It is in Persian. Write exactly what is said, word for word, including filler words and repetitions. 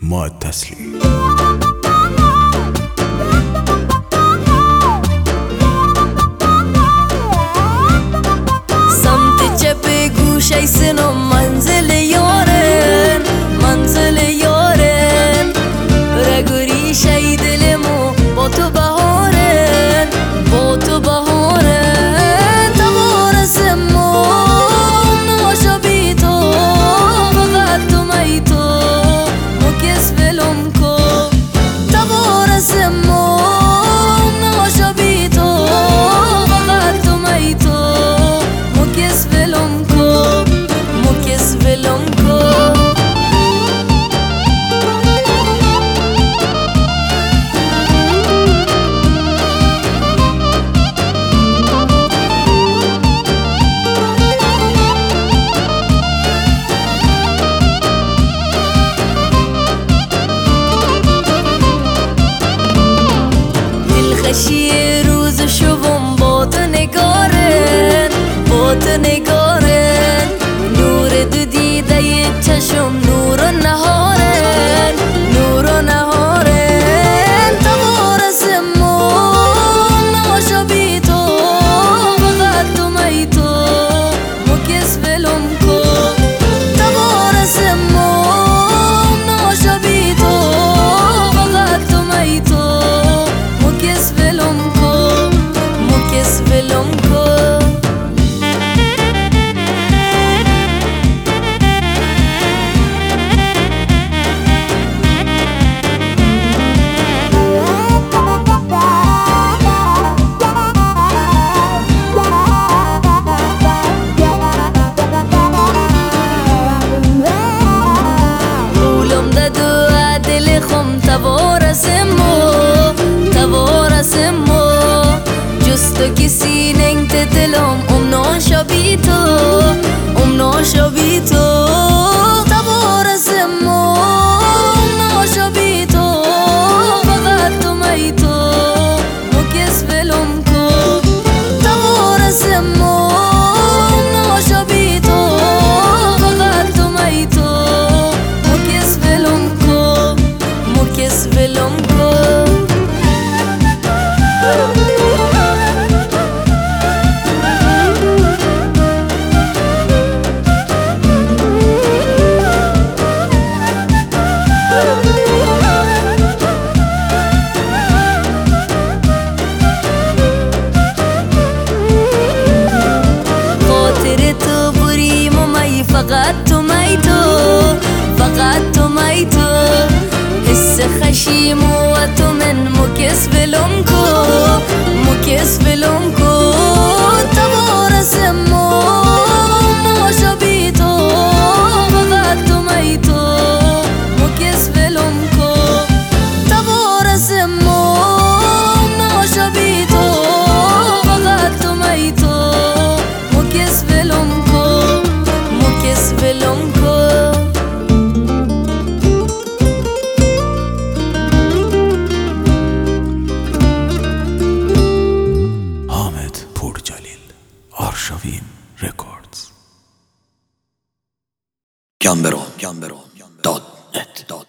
ما التسلي. سمت چپ گوشه سنو منزل یارن منزل یارن رگوری شی دلمو با تو بهارن با تو بهارن تبارسمو ناشا بی تو فقط تو می تو مکس ولم کو تبارسمو ناشا بی تو فقط تو می تو مکس ولم کو مکس ولم کو خشی روز شبم با تو نگارن با تو نگارن نور دو دیده چشم نور و نهارن نور و نهارن تبارسمو ناشا بی تو فقط تو می تو مکس ولم کو تبارسمو ناشا بی تو فقط تو می تو مکس ولم کو مکس ولم کو تبارسمو تبارسمو جستو کسی ننگت دلم ام ناشا بی تو ام ناشا بی تو تبارسمو ناشا بی تو فقط تو می تو مکس ولم کو تبارسمو ناشا بی تو فقط تو می تو مکس ولم کو مکس ولم کو خاطر تو بریم و می فقط تو می تو فقط تو می تو حس خشیم و تو من مکس ولم کو مکس ولم کو تبارسمو ناشا بی تو فقط تو می تو مکس ولم کو تبارسمو ناشا بی تو فقط تو می تو مکس ولم کو مکس ولم کو آرشاوین رکوردز گمبرون دات نت